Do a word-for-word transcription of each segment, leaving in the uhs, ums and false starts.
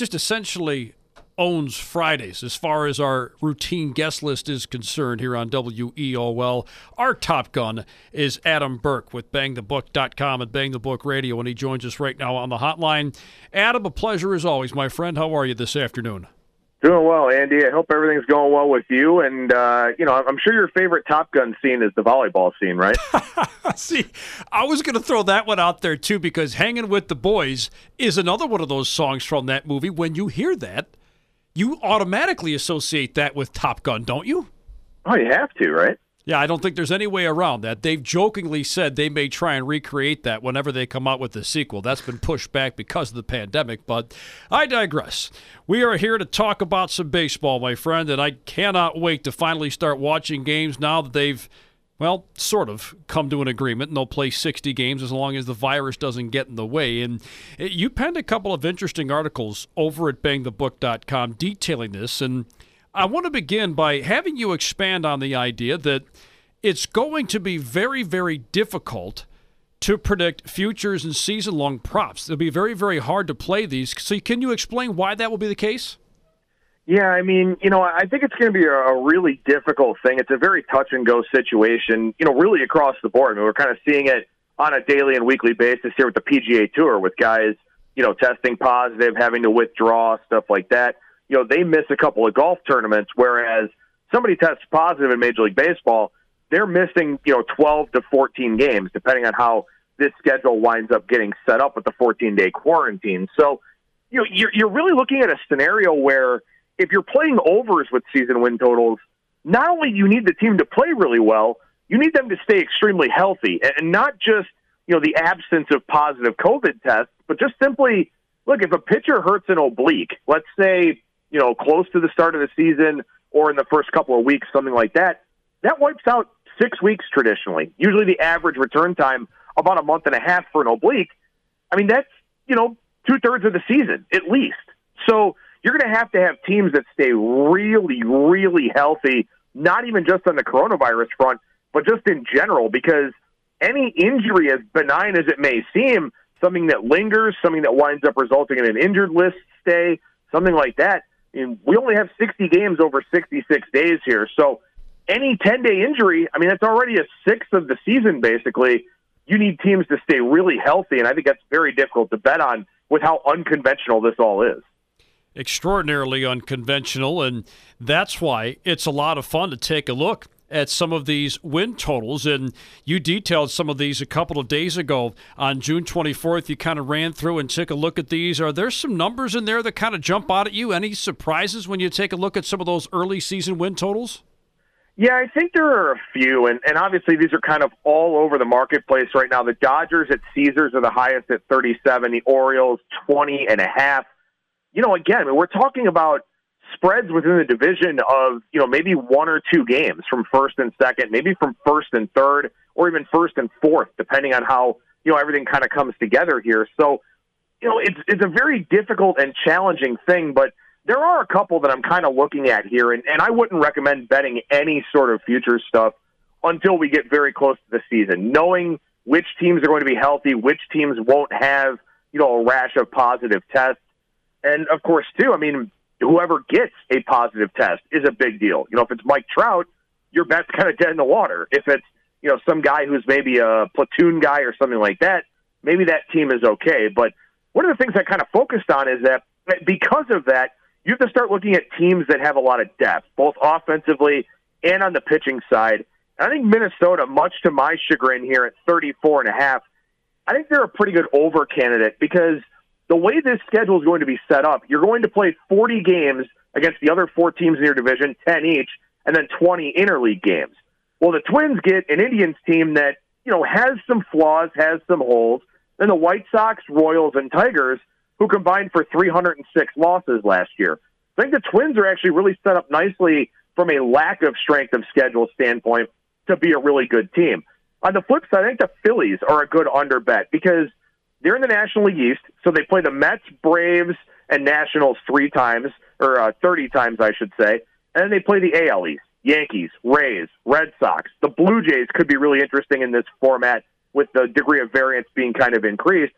just essentially owns Fridays as far as our routine guest list is concerned here on W E O L. Our top gun is Adam Burke with bang the book dot com and Bang the Book Radio, and he joins us right now on the hotline. Adam, a pleasure as always, my friend. How are you this afternoon? Doing well, Andy. I hope everything's going well with you. And, uh, you know, I'm sure your favorite Top Gun scene is the volleyball scene, right? See, I was going to throw that one out there, too, because Hanging with the Boys is another one of those songs from that movie. When you hear that, you automatically associate that with Top Gun, don't you? Oh, you have to, right? Yeah, I don't think there's any way around that. They've jokingly said they may try and recreate that whenever they come out with the sequel. That's been pushed back because of the pandemic, but I digress. We are here to talk about some baseball, my friend, and I cannot wait to finally start watching games now that they've, well, sort of come to an agreement, and they'll play sixty games as long as the virus doesn't get in the way. And you penned a couple of interesting articles over at bang the book dot com detailing this, and I want to begin by having you expand on the idea that it's going to be very, very difficult to predict futures and season-long props. It'll be very, very hard to play these. So can you explain why that will be the case? Yeah, I mean, you know, I think it's going to be a really difficult thing. It's a very touch-and-go situation, you know, really across the board. I mean, we're kind of seeing it on a daily and weekly basis here with the P G A Tour with guys, you know, testing positive, having to withdraw, stuff like that. You know, they miss a couple of golf tournaments, whereas somebody tests positive in Major League Baseball, they're missing, you know, twelve to fourteen games, depending on how this schedule winds up getting set up with the fourteen-day quarantine. So, you know, you're, you're really looking at a scenario where if you're playing overs with season win totals, not only do you need the team to play really well, you need them to stay extremely healthy, and not just, you know, the absence of positive COVID tests, but just simply, look, if a pitcher hurts an oblique, let's say, you know, close to the start of the season or in the first couple of weeks, something like that, that wipes out six weeks traditionally. Usually the average return time, about a month and a half for an oblique. I mean, that's, you know, two-thirds of the season, at least. So you're going to have to have teams that stay really, really healthy, not even just on the coronavirus front, but just in general, because any injury, as benign as it may seem, something that lingers, something that winds up resulting in an injured list stay, something like that, I mean, we only have sixty games over sixty-six days here. So any ten-day injury, I mean, that's already a sixth of the season, basically. You need teams to stay really healthy, and I think that's very difficult to bet on with how unconventional this all is. Extraordinarily unconventional, and that's why it's a lot of fun to take a look at some of these win totals. And you detailed some of these a couple of days ago on June twenty-fourth. You kind of ran through and took a look at these. Are there some numbers in there that kind of jump out at you? Any surprises when you take a look at some of those early season win totals? Yeah, I think there are a few, and, and obviously these are kind of all over the marketplace right now. The Dodgers at Caesars are the highest at thirty-seven, the Orioles twenty and a half. You know, again, I mean, we're talking about spreads within the division of, you know, maybe one or two games from first and second, maybe from first and third, or even first and fourth, depending on how, you know, everything kind of comes together here. So, you know, it's it's a very difficult and challenging thing, but there are a couple that I'm kind of looking at here, and, and I wouldn't recommend betting any sort of future stuff until we get very close to the season, knowing which teams are going to be healthy, which teams won't have, you know, a rash of positive tests. And, of course, too, I mean, whoever gets a positive test is a big deal. You know, if it's Mike Trout, your bet's kind of dead in the water. If it's, you know, some guy who's maybe a platoon guy or something like that, maybe that team is okay. But one of the things I kind of focused on is that because of that, you have to start looking at teams that have a lot of depth, both offensively and on the pitching side. And I think Minnesota, much to my chagrin here at thirty-four and a half, I think they're a pretty good over candidate because the way this schedule is going to be set up, you're going to play forty games against the other four teams in your division, ten each, and then twenty interleague games. Well, the Twins get an Indians team that, you know, has some flaws, has some holes. Then the White Sox, Royals, and Tigers, who combined for three hundred six losses last year. I think the Twins are actually really set up nicely from a lack of strength of schedule standpoint to be a really good team. On the flip side, I think the Phillies are a good under bet because they're in the National League East, so they play the Mets, Braves, and Nationals three times, or uh, thirty times, I should say. And then they play the A L East, Yankees, Rays, Red Sox. The Blue Jays could be really interesting in this format with the degree of variance being kind of increased.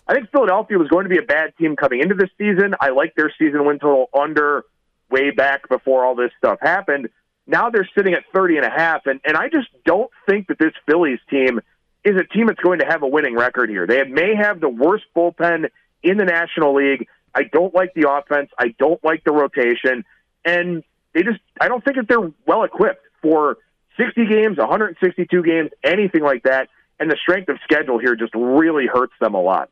I think Philadelphia was going to be a bad team coming into this season. I like their season win total under way back before all this stuff happened. Now they're sitting at thirty and a half, and, and I just don't think that this Phillies team is a team that's going to have a winning record here. They may have the worst bullpen in the National League. I don't like the offense. I don't like the rotation. And they just, I don't think that they're well equipped for sixty games, one hundred sixty-two games, anything like that. And the strength of schedule here just really hurts them a lot.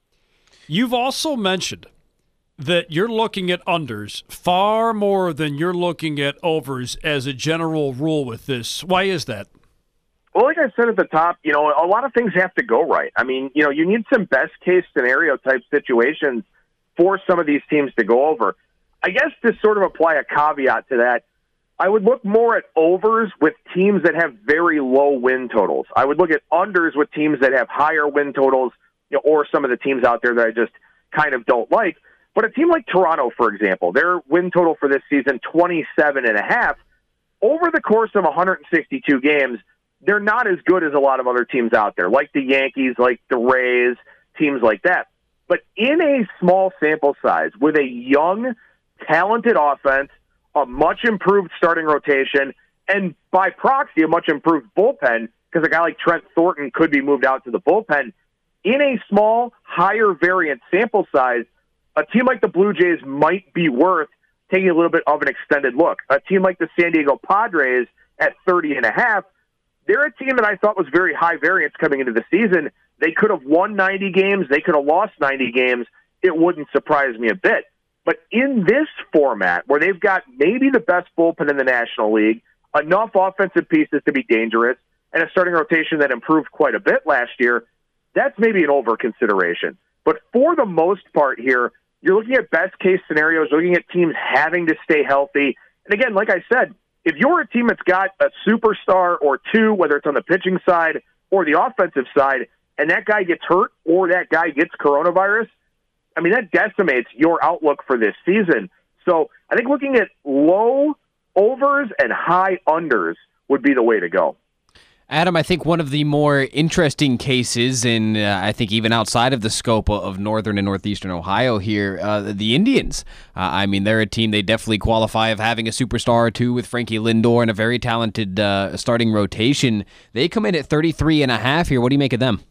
You've also mentioned that you're looking at unders far more than you're looking at overs as a general rule with this. Why is that? Well, like I said at the top, you know, a lot of things have to go right. I mean, you know, you need some best-case scenario type situations for some of these teams to go over. I guess to sort of apply a caveat to that, I would look more at overs with teams that have very low win totals. I would look at unders with teams that have higher win totals, you know, or some of the teams out there that I just kind of don't like. But a team like Toronto, for example, their win total for this season, twenty-seven and a half. Over the course of one hundred sixty-two games, they're not as good as a lot of other teams out there, like the Yankees, like the Rays, teams like that. But in a small sample size, with a young, talented offense, a much improved starting rotation, and by proxy, a much improved bullpen, because a guy like Trent Thornton could be moved out to the bullpen, in a small, higher variant sample size, a team like the Blue Jays might be worth taking a little bit of an extended look. A team like the San Diego Padres at thirty and a half, they're a team that I thought was very high variance coming into the season. They could have won ninety games. They could have lost ninety games. It wouldn't surprise me a bit. But in this format, where they've got maybe the best bullpen in the National League, enough offensive pieces to be dangerous, and a starting rotation that improved quite a bit last year, that's maybe an over consideration. But for the most part here, you're looking at best-case scenarios, looking at teams having to stay healthy. And again, like I said, if you're a team that's got a superstar or two, whether it's on the pitching side or the offensive side, and that guy gets hurt or that guy gets coronavirus, I mean, that decimates your outlook for this season. So I think looking at low overs and high unders would be the way to go. Adam, I think one of the more interesting cases, and uh, I think even outside of the scope of northern and northeastern Ohio here, uh, the Indians. Uh, I mean, they're a team, they definitely qualify of having a superstar or two with Frankie Lindor and a very talented uh, starting rotation. They come in at thirty-three and a half here. What do you make of them?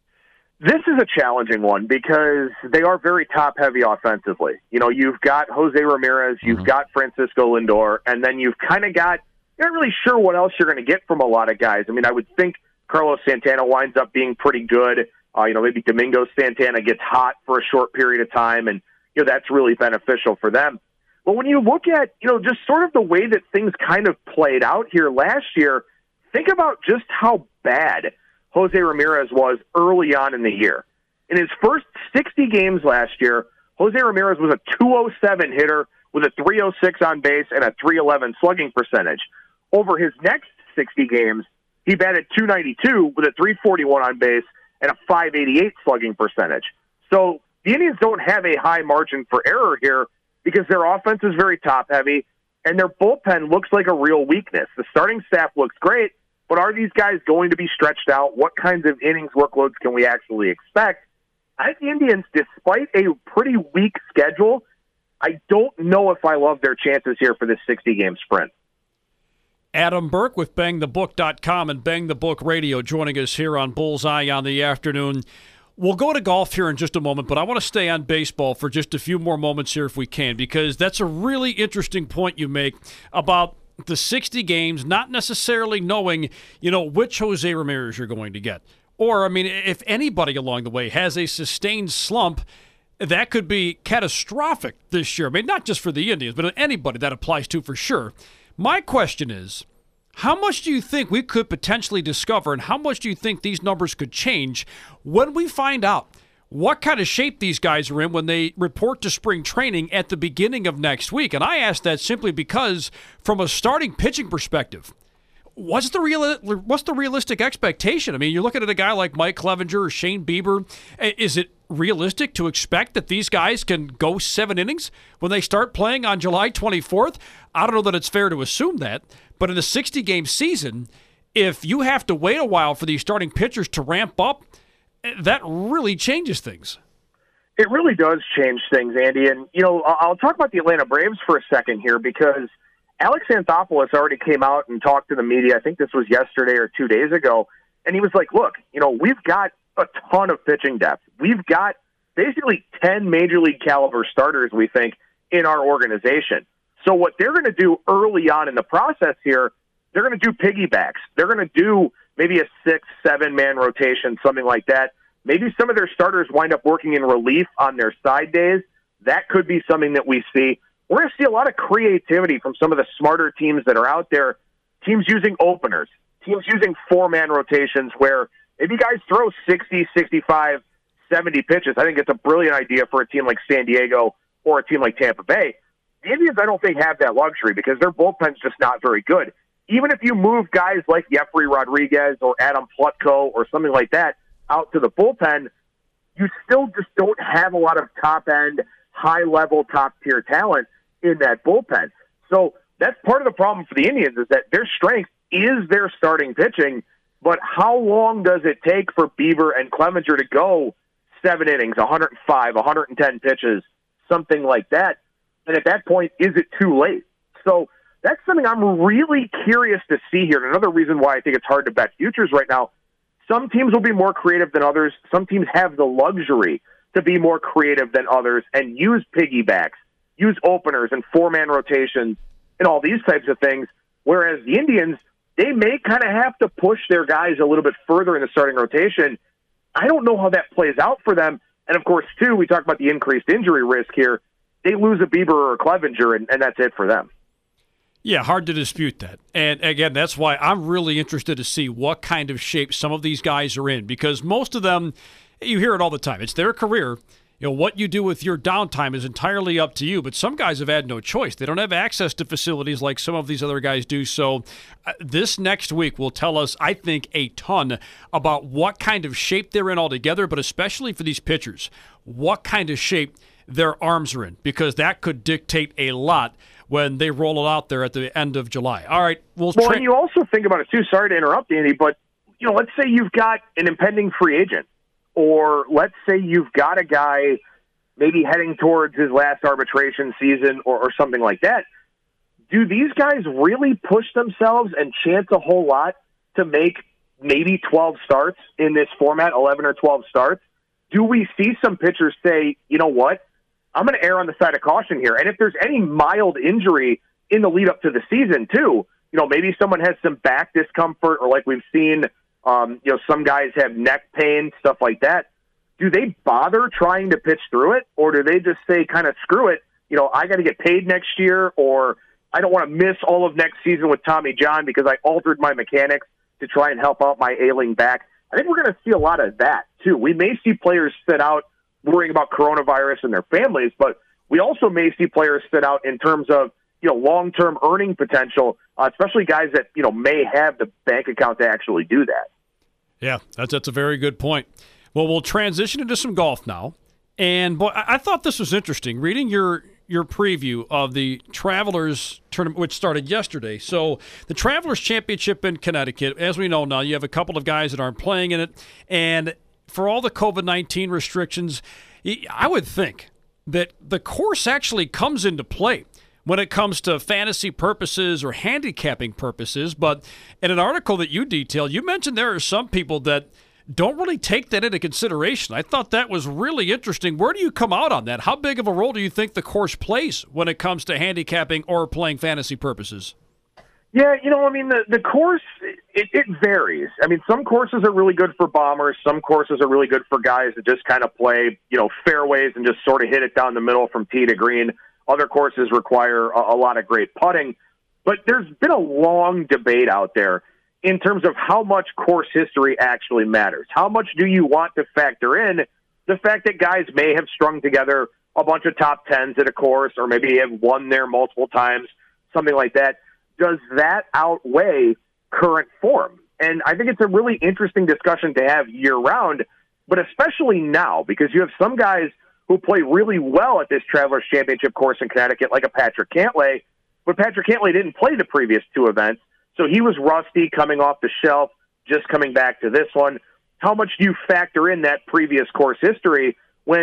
This is a challenging one because they are very top-heavy offensively. You know, you've got Jose Ramirez, you've mm-hmm. got Francisco Lindor, and then you've kind of got, you're not really sure what else you're going to get from a lot of guys. I mean, I would think Carlos Santana winds up being pretty good. Uh, you know, maybe Domingo Santana gets hot for a short period of time, and, you know, that's really beneficial for them. But when you look at, you know, just sort of the way that things kind of played out here last year, think about just how bad Jose Ramirez was early on in the year. In his first sixty games last year, Jose Ramirez was a two oh seven hitter with a three oh six on base and a three eleven slugging percentage. Over his next sixty games, he batted two ninety-two with a three forty-one on base and a five eighty-eight slugging percentage. So the Indians don't have a high margin for error here because their offense is very top-heavy and their bullpen looks like a real weakness. The starting staff looks great, but are these guys going to be stretched out? What kinds of innings workloads can we actually expect? I think the Indians, despite a pretty weak schedule, I don't know if I love their chances here for this sixty-game sprint. Adam Burke with bang the book dot com and Bang the Book Radio joining us here on Bullseye on the afternoon. We'll go to golf here in just a moment, but I want to stay on baseball for just a few more moments here if we can, because that's a really interesting point you make about the sixty games, not necessarily knowing, you know, which Jose Ramirez you're going to get. Or, I mean, if anybody along the way has a sustained slump, that could be catastrophic this year. I mean, not just for the Indians, but anybody that applies to for sure. My question is, how much do you think we could potentially discover, and how much do you think these numbers could change when we find out what kind of shape these guys are in when they report to spring training at the beginning of next week? And I ask that simply because, from a starting pitching perspective, what's the real what's the realistic expectation? I mean, you're looking at a guy like Mike Clevenger or Shane Bieber. Is it realistic to expect that these guys can go seven innings when they start playing on July twenty-fourth? I don't know that it's fair to assume that, but in a sixty-game season, if you have to wait a while for these starting pitchers to ramp up, that really changes things. It really does change things, Andy. And, you know, I'll talk about the Atlanta Braves for a second here because Alex Anthopoulos already came out and talked to the media. I think this was yesterday or two days ago. And he was like, look, you know, we've got a ton of pitching depth. We've got basically ten major league caliber starters, we think, in our organization. So what they're going to do early on in the process here, they're going to do piggybacks. They're going to do maybe a six, seven-man rotation, something like that. Maybe some of their starters wind up working in relief on their side days. That could be something that we see. We're going to see a lot of creativity from some of the smarter teams that are out there, teams using openers, teams using four-man rotations where maybe guys throw sixty, sixty-five, seventy pitches. I think it's a brilliant idea for a team like San Diego or a team like Tampa Bay. The Indians, I don't think, have that luxury because their bullpen's just not very good. Even if you move guys like Yefry Rodriguez or Adam Plutko or something like that out to the bullpen, you still just don't have a lot of top-end, high-level, top-tier talent in that bullpen. So that's part of the problem for the Indians is that their strength is their starting pitching, but how long does it take for Bieber and Clevenger to go seven innings, one hundred five, one hundred ten pitches, something like that? And at that point, is it too late? So that's something I'm really curious to see here. And another reason why I think it's hard to bet futures right now, some teams will be more creative than others. Some teams have the luxury to be more creative than others and use piggybacks, use openers and four-man rotations and all these types of things, whereas the Indians, they may kind of have to push their guys a little bit further in the starting rotation. I don't know how that plays out for them. And, of course, too, we talk about the increased injury risk here. They lose a Bieber or a Clevenger, and, and that's it for them. Yeah, hard to dispute that. And again, that's why I'm really interested to see what kind of shape some of these guys are in, because most of them, you hear it all the time. It's their career. You know, what you do with your downtime is entirely up to you, but some guys have had no choice. They don't have access to facilities like some of these other guys do. So uh, this next week will tell us, I think, a ton about what kind of shape they're in altogether, but especially for these pitchers, what kind of shape their arms are in, because that could dictate a lot when they roll it out there at the end of July. All right. We'll, well tra- and you also think about it, too. Sorry to interrupt, Andy, but, you know, let's say you've got an impending free agent, or let's say you've got a guy maybe heading towards his last arbitration season or, or something like that. Do these guys really push themselves and chance a whole lot to make maybe twelve starts in this format, eleven or twelve starts? Do we see some pitchers say, you know what, I'm going to err on the side of caution here. And if there's any mild injury in the lead up to the season too, you know, maybe someone has some back discomfort, or like we've seen, um, you know, some guys have neck pain, stuff like that. Do they bother trying to pitch through it, or do they just say kind of screw it? You know, I got to get paid next year, or I don't want to miss all of next season with Tommy John because I altered my mechanics to try and help out my ailing back. I think we're going to see a lot of that too. We may see players sit out worrying about coronavirus and their families, but we also may see players sit out in terms of, you know, long-term earning potential, uh, especially guys that, you know, may have the bank account to actually do that. Yeah, that's, that's a very good point. Well, we'll transition into some golf now. And boy, I, I thought this was interesting, reading your your preview of the Travelers tournament, which started yesterday. So the Travelers Championship in Connecticut, as we know now, you have a couple of guys that aren't playing in it. And for all the covid nineteen restrictions, I would think that the course actually comes into play when it comes to fantasy purposes or handicapping purposes. But in an article that you detailed, you mentioned there are some people that don't really take that into consideration. I thought that was really interesting. Where do you come out on that? How big of a role do you think the course plays when it comes to handicapping or playing fantasy purposes? Yeah, you know, I mean, the, the course, it, it varies. I mean, some courses are really good for bombers. Some courses are really good for guys that just kind of play, you know, fairways and just sort of hit it down the middle from tee to green. Other courses require a, a lot of great putting. But there's been a long debate out there in terms of how much course history actually matters. How much do you want to factor in the fact that guys may have strung together a bunch of top tens at a course, or maybe have won there multiple times, something like that? Does that outweigh current form? And I think it's a really interesting discussion to have year-round, but especially now, because you have some guys who play really well at this Travelers Championship course in Connecticut, like a Patrick Cantlay, but Patrick Cantlay didn't play the previous two events, so he was rusty coming off the shelf, just coming back to this one. How much do you factor in that previous course history when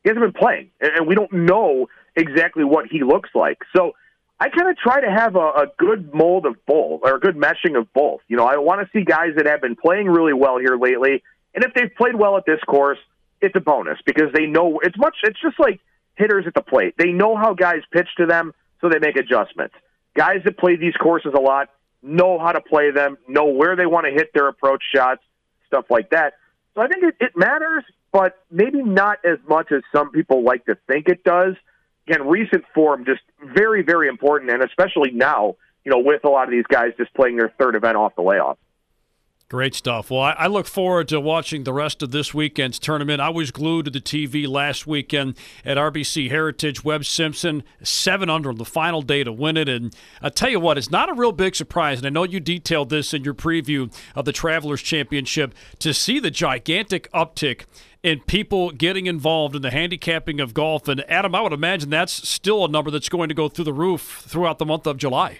He hasn't been playing, and we don't know exactly what he looks like. So I kind of try to have a, a good mold of both, or a good meshing of both. You know, I want to see guys that have been playing really well here lately, and if they've played well at this course, it's a bonus because they know it's much. It's just like hitters at the plate. They know how guys pitch to them, so they make adjustments. Guys that play these courses a lot know how to play them, know where they want to hit their approach shots, stuff like that. So I think it, it matters, but maybe not as much as some people like to think it does. Again, recent form just very, very important, and especially now, you know, with a lot of these guys just playing their third event off the layoff. Great stuff. Well, I, I look forward to watching the rest of this weekend's tournament. I was glued to the T V last weekend at R B C Heritage. Webb Simpson, seven under on the final day to win it. And I tell you what, it's not a real big surprise, and I know you detailed this in your preview of the Travelers Championship, to see the gigantic uptick in people getting involved in the handicapping of golf. And, Adam, I would imagine that's still a number that's going to go through the roof throughout the month of July.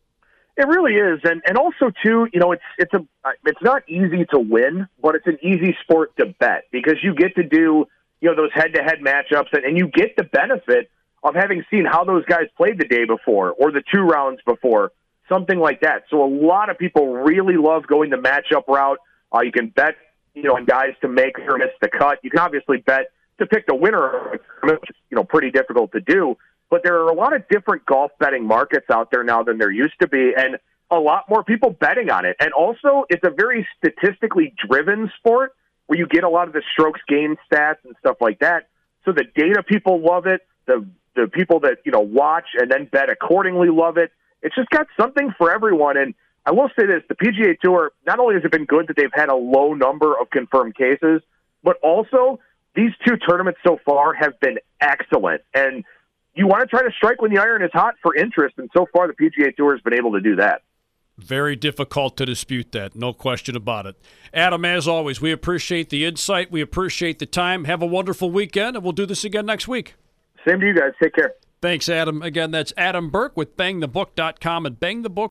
It really is, and and also too, you know, it's it's a it's not easy to win, but it's an easy sport to bet because you get to do, you know, those head-to-head matchups, and, and you get the benefit of having seen how those guys played the day before or the two rounds before, something like that. So a lot of people really love going the matchup route. Uh, you can bet, you know, on guys to make or miss the cut. You can obviously bet to pick the winner, which is, you know, pretty difficult to do. But there are a lot of different golf betting markets out there now than there used to be, and a lot more people betting on it. And also, it's a very statistically driven sport where you get a lot of the strokes gained stats and stuff like that. So the data people love it. The the people that, you know, watch and then bet accordingly love it. It's just got something for everyone. And I will say this, the P G A Tour, not only has it been good that they've had a low number of confirmed cases, but also these two tournaments so far have been excellent. And you want to try to strike when the iron is hot for interest, and so far the P G A Tour has been able to do that. Very difficult to dispute that, no question about it. Adam, as always, we appreciate the insight. We appreciate the time. Have a wonderful weekend, and we'll do this again next week. Same to you guys. Take care. Thanks, Adam. Again, that's Adam Burke with bang the book dot com and bang the book